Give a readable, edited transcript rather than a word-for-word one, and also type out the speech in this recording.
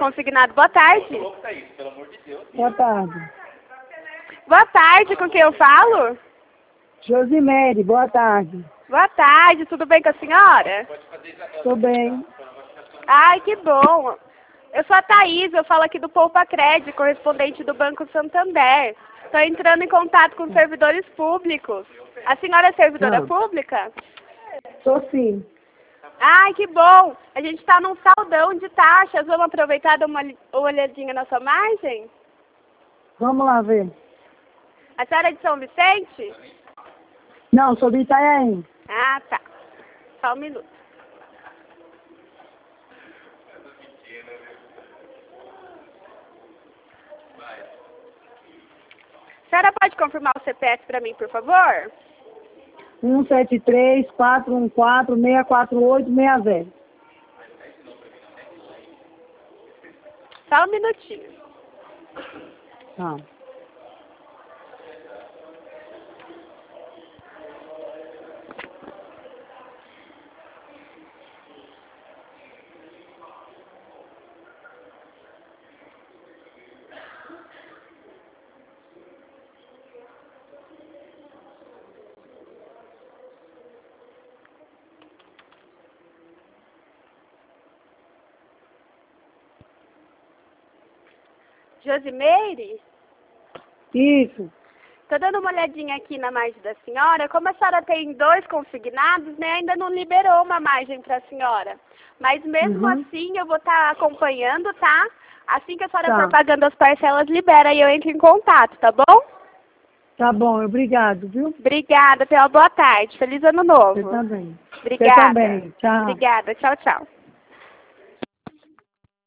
consignado. Boa tarde. Boa tarde. Boa tarde, com quem eu falo? Josimere, boa tarde. Boa tarde, tudo bem com a senhora? Tô bem. Ai, que bom. Eu sou a Thaís, eu falo aqui do Poupa Crédito, correspondente do Banco Santander. Estou entrando em contato com servidores públicos. A senhora é servidora Não. pública? Tô sim. Ai, que bom. A gente está num saldão de taxas. Vamos aproveitar e dar uma olhadinha na sua margem? Vamos lá ver. A senhora é de São Vicente? Não, sou de Itanhaém. Ah, tá. Só um minuto. A senhora pode confirmar o CPF para mim, por favor? 173-414-648-60. Só um minutinho. Tá. Josimeire? Isso. Estou dando uma olhadinha aqui na margem da senhora. Como a senhora tem 2 consignados, né, ainda não liberou uma margem para a senhora. Mas mesmo assim, eu vou estar acompanhando, tá? Assim que a senhora for pagando as parcelas, libera e eu entro em contato, tá bom? Tá bom, obrigado, viu? Obrigada, tenha uma boa tarde. Feliz ano novo. Você também. Obrigada. Você também. Tchau. Obrigada. Tchau, tchau.